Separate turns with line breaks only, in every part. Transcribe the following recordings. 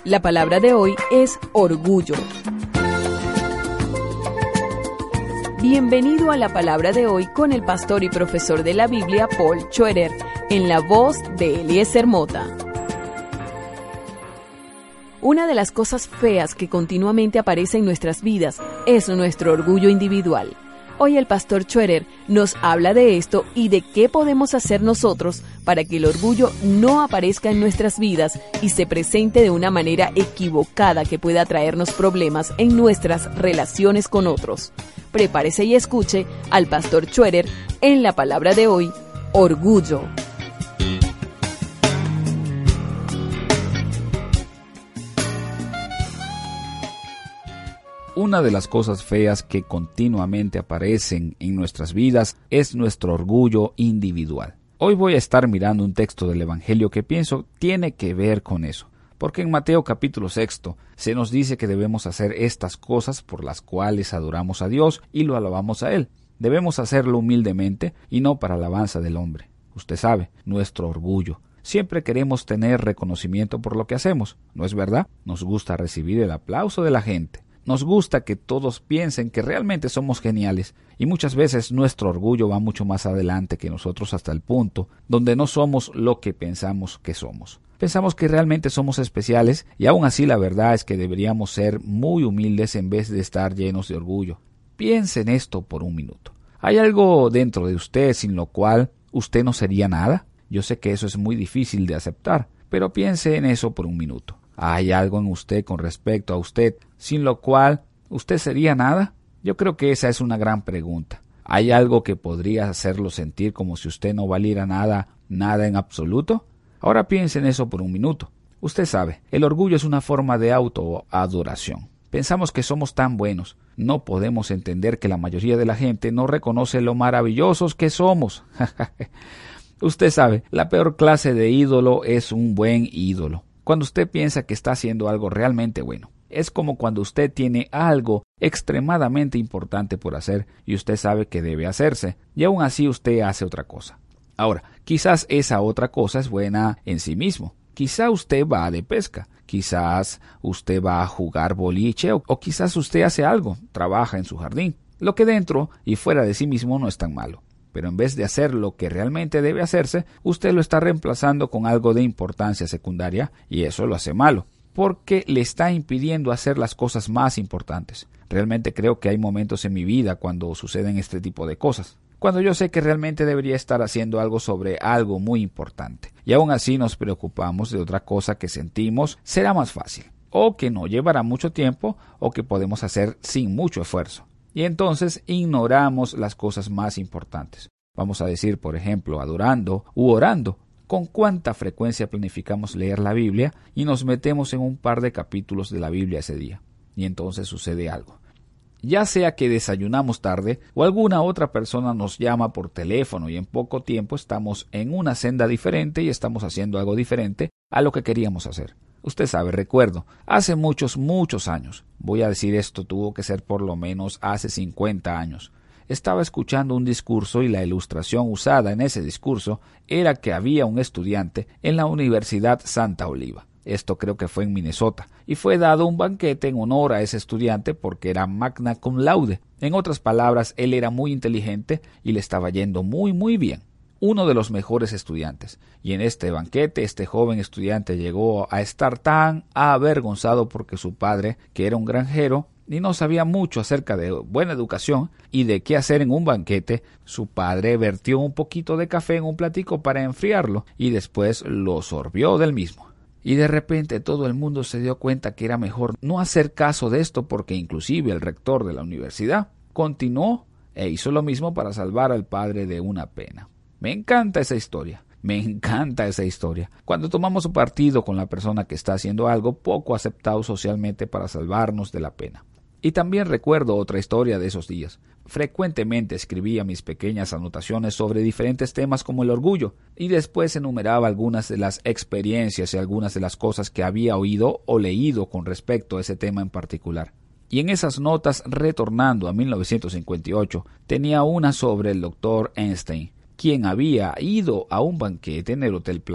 La palabra de hoy es orgullo. Bienvenido a la palabra de hoy con el pastor y profesor de la Biblia, Paul Schroeder, en la voz de Eliezer Mota. Una de las cosas feas que continuamente aparece en nuestras vidas es nuestro orgullo individual. Hoy el pastor Schroeder nos habla de esto y de qué podemos hacer nosotros para que el orgullo no aparezca en nuestras vidas y se presente de una manera equivocada que pueda traernos problemas en nuestras relaciones con otros. Prepárese y escuche al pastor Schroeder en la palabra de hoy, orgullo.
Una de las cosas feas que continuamente aparecen en nuestras vidas es nuestro orgullo individual. Hoy voy a estar mirando un texto del Evangelio que pienso tiene que ver con eso. Porque en Mateo capítulo 6 se nos dice que debemos hacer estas cosas por las cuales adoramos a Dios y lo alabamos a Él. Debemos hacerlo humildemente y no para alabanza del hombre. Usted sabe, nuestro orgullo. Siempre queremos tener reconocimiento por lo que hacemos, ¿no es verdad? Nos gusta recibir el aplauso de la gente. Nos gusta que todos piensen que realmente somos geniales y muchas veces nuestro orgullo va mucho más adelante que nosotros hasta el punto donde no somos lo que pensamos que somos. Pensamos que realmente somos especiales y aún así la verdad es que deberíamos ser muy humildes en vez de estar llenos de orgullo. Piense en esto por un minuto. ¿Hay algo dentro de usted sin lo cual usted no sería nada? Yo sé que eso es muy difícil de aceptar, pero piense en eso por un minuto. ¿Hay algo en usted con respecto a usted sin lo cual usted sería nada? Yo creo que esa es una gran pregunta. ¿Hay algo que podría hacerlo sentir como si usted no valiera nada en absoluto? Ahora piense en eso por un minuto. Usted sabe, el orgullo es una forma de autoadoración. Pensamos que somos tan buenos. No podemos entender que la mayoría de la gente no reconoce lo maravillosos que somos. Usted sabe, la peor clase de ídolo es un buen ídolo. Cuando usted piensa que está haciendo algo realmente bueno. Es como cuando usted tiene algo extremadamente importante por hacer y usted sabe que debe hacerse, y aún así usted hace otra cosa. Ahora, quizás esa otra cosa es buena en sí mismo. Quizás usted va de pesca, quizás usted va a jugar boliche o quizás usted hace algo, trabaja en su jardín. Lo que dentro y fuera de sí mismo no es tan malo. Pero en vez de hacer lo que realmente debe hacerse, usted lo está reemplazando con algo de importancia secundaria y eso lo hace malo, porque le está impidiendo hacer las cosas más importantes. Realmente creo que hay momentos en mi vida cuando suceden este tipo de cosas, cuando yo sé que realmente debería estar haciendo algo sobre algo muy importante, y aún así nos preocupamos de otra cosa que sentimos será más fácil, o que no llevará mucho tiempo, o que podemos hacer sin mucho esfuerzo. Y entonces ignoramos las cosas más importantes. Vamos a decir, por ejemplo, adorando u orando. ¿Con cuánta frecuencia planificamos leer la Biblia y nos metemos en un par de capítulos de la Biblia ese día? Y entonces sucede algo. Ya sea que desayunamos tarde o alguna otra persona nos llama por teléfono y en poco tiempo estamos en una senda diferente y estamos haciendo algo diferente a lo que queríamos hacer. Usted sabe, recuerdo, hace muchos años, voy a decir esto, tuvo que ser por lo menos hace 50 años, estaba escuchando un discurso y la ilustración usada en ese discurso era que había un estudiante en la Universidad Santa Oliva. Esto creo que fue en Minnesota, y fue dado un banquete en honor a ese estudiante porque era magna cum laude. En otras palabras, él era muy inteligente y le estaba yendo muy bien. Uno de los mejores estudiantes, y en este banquete este joven estudiante llegó a estar tan avergonzado porque su padre, que era un granjero y no sabía mucho acerca de buena educación y de qué hacer en un banquete, su padre vertió un poquito de café en un platico para enfriarlo y después lo sorbió del mismo. Y de repente todo el mundo se dio cuenta que era mejor no hacer caso de esto porque inclusive el rector de la universidad continuó e hizo lo mismo para salvar al padre de una pena. Me encanta esa historia. Cuando tomamos partido con la persona que está haciendo algo poco aceptado socialmente para salvarnos de la pena. Y también recuerdo otra historia de esos días. Frecuentemente escribía mis pequeñas anotaciones sobre diferentes temas como el orgullo y después enumeraba algunas de las experiencias y algunas de las cosas que había oído o leído con respecto a ese tema en particular. Y en esas notas, retornando a 1958, tenía una sobre el Dr. Einstein, quien había ido a un banquete en el Hotel Plaza.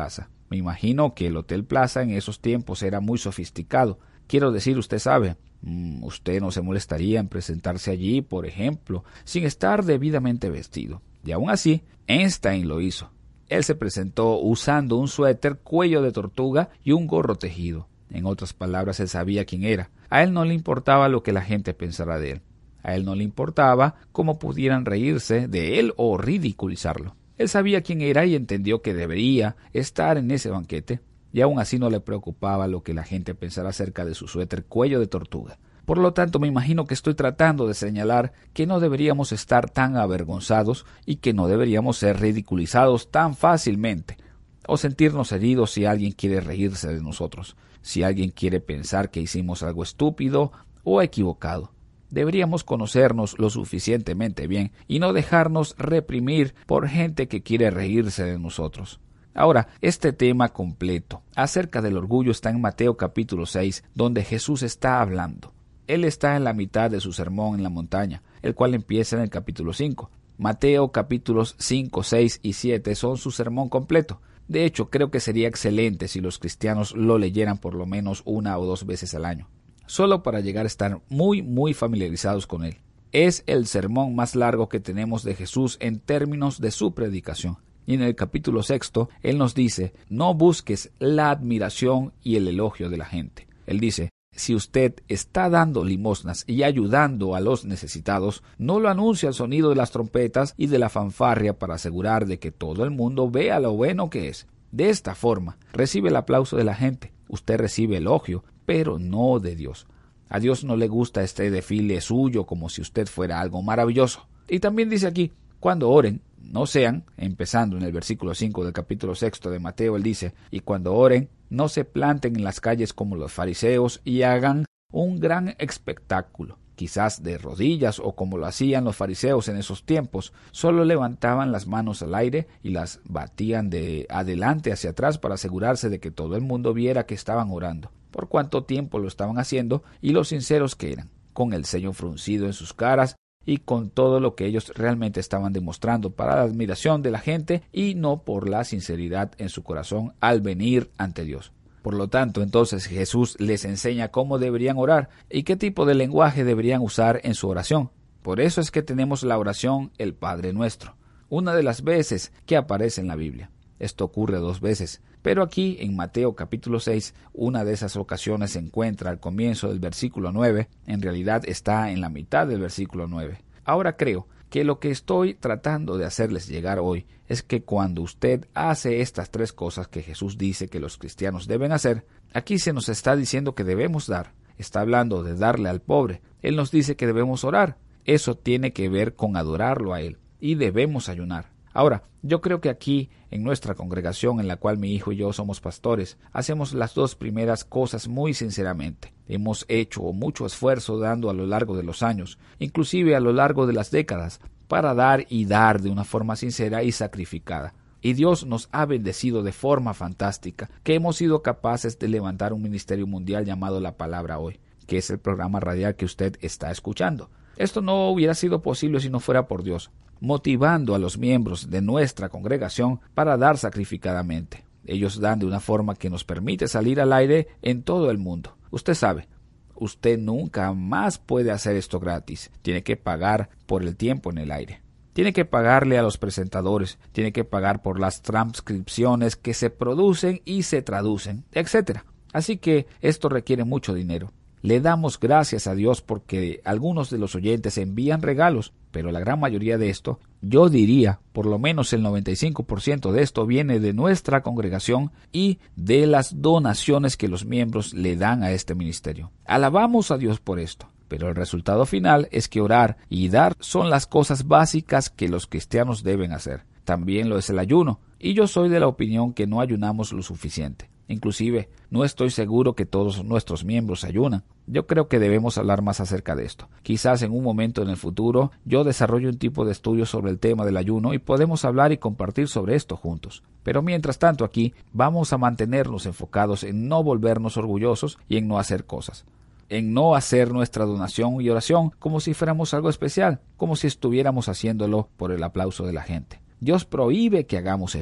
Me imagino que el Hotel Plaza en esos tiempos era muy sofisticado. Quiero decir, usted sabe, usted no se molestaría en presentarse allí, por ejemplo, sin estar debidamente vestido. Y aún así, Einstein lo hizo. Él se presentó usando un suéter cuello de tortuga y un gorro tejido. En otras palabras, él sabía quién era. A él no le importaba lo que la gente pensara de él. A él no le importaba cómo pudieran reírse de él o ridiculizarlo. Él sabía quién era y entendió que debería estar en ese banquete, y aún así no le preocupaba lo que la gente pensara acerca de su suéter cuello de tortuga. Por lo tanto, me imagino que estoy tratando de señalar que no deberíamos estar tan avergonzados y que no deberíamos ser ridiculizados tan fácilmente, o sentirnos heridos si alguien quiere reírse de nosotros, si alguien quiere pensar que hicimos algo estúpido o equivocado. Deberíamos conocernos lo suficientemente bien y no dejarnos reprimir por gente que quiere reírse de nosotros. Ahora, este tema completo acerca del orgullo está en Mateo capítulo 6, donde Jesús está hablando. Él está en la mitad de su sermón en la montaña, el cual empieza en el capítulo 5. Mateo capítulos 5, 6 y 7 son su sermón completo. De hecho, creo que sería excelente si los cristianos lo leyeran por lo menos 1 o 2 veces al año, solo para llegar a estar muy familiarizados con él. Es el sermón más largo que tenemos de Jesús en términos de su predicación. Y en el capítulo 6, él nos dice, no busques la admiración y el elogio de la gente. Él dice, si usted está dando limosnas y ayudando a los necesitados, no lo anuncie al sonido de las trompetas y de la fanfarria para asegurar de que todo el mundo vea lo bueno que es. De esta forma, recibe el aplauso de la gente. Usted recibe elogio, pero no de Dios. A Dios no le gusta este desfile suyo como si usted fuera algo maravilloso. Y también dice aquí, cuando oren, no sean, empezando en el versículo 5 del capítulo 6 de Mateo, él dice, y cuando oren, no se planten en las calles como los fariseos y hagan un gran espectáculo, quizás de rodillas o como lo hacían los fariseos en esos tiempos, solo levantaban las manos al aire y las batían de adelante hacia atrás para asegurarse de que todo el mundo viera que estaban orando, por cuánto tiempo lo estaban haciendo y lo sinceros que eran, con el ceño fruncido en sus caras y con todo lo que ellos realmente estaban demostrando para la admiración de la gente y no por la sinceridad en su corazón al venir ante Dios. Por lo tanto, entonces Jesús les enseña cómo deberían orar y qué tipo de lenguaje deberían usar en su oración. Por eso es que tenemos la oración el Padre Nuestro, una de las veces que aparece en la Biblia. Esto ocurre 2 veces, pero aquí en Mateo capítulo 6, una de esas ocasiones se encuentra al comienzo del versículo 9, en realidad está en la mitad del versículo 9. Ahora creo que lo que estoy tratando de hacerles llegar hoy es que cuando usted hace estas 3 cosas que Jesús dice que los cristianos deben hacer, aquí se nos está diciendo que debemos dar. Está hablando de darle al pobre. Él nos dice que debemos orar. Eso tiene que ver con adorarlo a Él. Y debemos ayunar. Ahora, yo creo que aquí, en nuestra congregación en la cual mi hijo y yo somos pastores, hacemos las 2 primeras cosas muy sinceramente. Hemos hecho mucho esfuerzo dando a lo largo de los años, inclusive a lo largo de las décadas, para dar y dar de una forma sincera y sacrificada. Y Dios nos ha bendecido de forma fantástica, que hemos sido capaces de levantar un ministerio mundial llamado La Palabra Hoy, que es el programa radial que usted está escuchando. Esto no hubiera sido posible si no fuera por Dios, motivando a los miembros de nuestra congregación para dar sacrificadamente. Ellos dan de una forma que nos permite salir al aire en todo el mundo. Usted sabe, usted nunca más puede hacer esto gratis. Tiene que pagar por el tiempo en el aire. Tiene que pagarle a los presentadores, tiene que pagar por las transcripciones que se producen y se traducen, etc. Así que esto requiere mucho dinero. Le damos gracias a Dios porque algunos de los oyentes envían regalos, pero la gran mayoría de esto, yo diría, por lo menos el 95% de esto viene de nuestra congregación y de las donaciones que los miembros le dan a este ministerio. Alabamos a Dios por esto, pero el resultado final es que orar y dar son las cosas básicas que los cristianos deben hacer. También lo es el ayuno, y yo soy de la opinión que no ayunamos lo suficiente. Inclusive, no estoy seguro que todos nuestros miembros ayunan. Yo creo que debemos hablar más acerca de esto. Quizás en un momento en el futuro yo desarrollo un tipo de estudio sobre el tema del ayuno y podemos hablar y compartir sobre esto juntos. Pero mientras tanto aquí vamos a mantenernos enfocados en no volvernos orgullosos y en no hacer cosas. En no hacer nuestra donación y oración como si fuéramos algo especial, como si estuviéramos haciéndolo por el aplauso de la gente. Dios prohíbe que hagamos eso.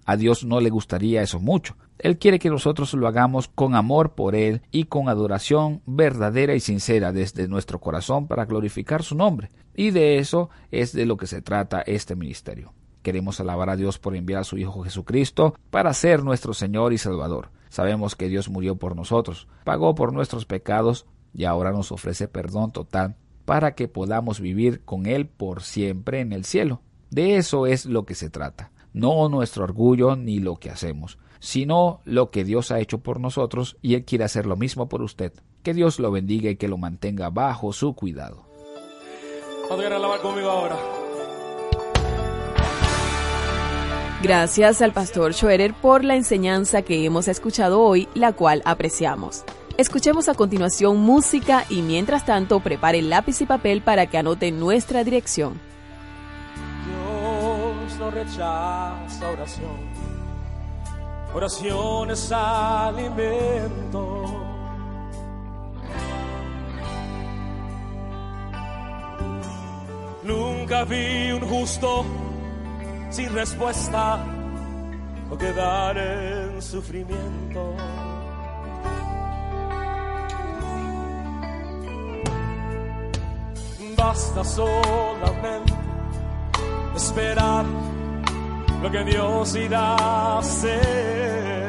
A Dios no le gustaría eso mucho. Él quiere que nosotros lo hagamos con amor por Él y con adoración verdadera y sincera desde nuestro corazón para glorificar su nombre. Y de eso es de lo que se trata este ministerio. Queremos alabar a Dios por enviar a su Hijo Jesucristo para ser nuestro Señor y Salvador. Sabemos que Dios murió por nosotros, pagó por nuestros pecados y ahora nos ofrece perdón total para que podamos vivir con Él por siempre en el cielo. De eso es lo que se trata. No nuestro orgullo ni lo que hacemos, sino lo que Dios ha hecho por nosotros y Él quiere hacer lo mismo por usted. Que Dios lo bendiga y que lo mantenga bajo su cuidado.
¿Podrían alabar conmigo ahora?
Gracias al pastor Schroeder por la enseñanza que hemos escuchado hoy, la cual apreciamos. Escuchemos a continuación música y mientras tanto prepare lápiz y papel para que anote nuestra dirección.
Dios no rechaza oración. Oración es alimento. Nunca vi un justo sin respuesta o quedar en sufrimiento. Basta solamente esperar lo que Dios irá a hacer.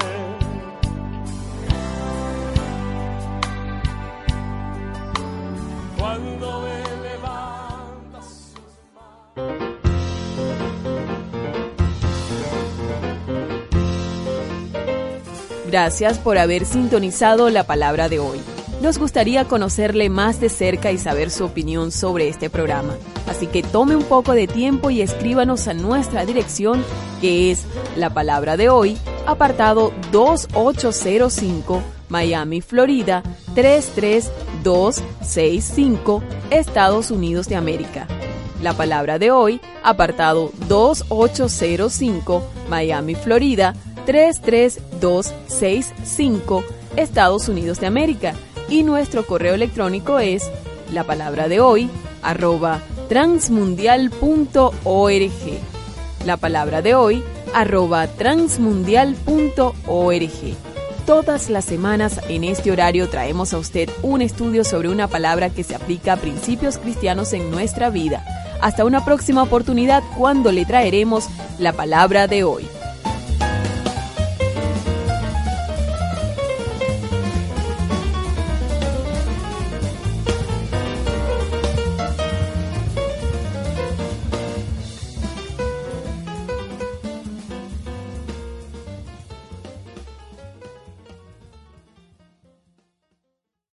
Cuando Él levanta sus manos.
Gracias por haber sintonizado la palabra de hoy. Nos gustaría conocerle más de cerca y saber su opinión sobre este programa. Así que tome un poco de tiempo y escríbanos a nuestra dirección, que es La Palabra de Hoy, apartado 2805, Miami, Florida, 33265, Estados Unidos de América. La Palabra de Hoy, apartado 2805, Miami, Florida, 33265, Estados Unidos de América. Y nuestro correo electrónico es lapalabradehoy@transmundial.org. lapalabradehoy@transmundial.org. Todas las semanas en este horario traemos a usted un estudio sobre una palabra que se aplica a principios cristianos en nuestra vida. Hasta una próxima oportunidad cuando le traeremos la palabra de hoy.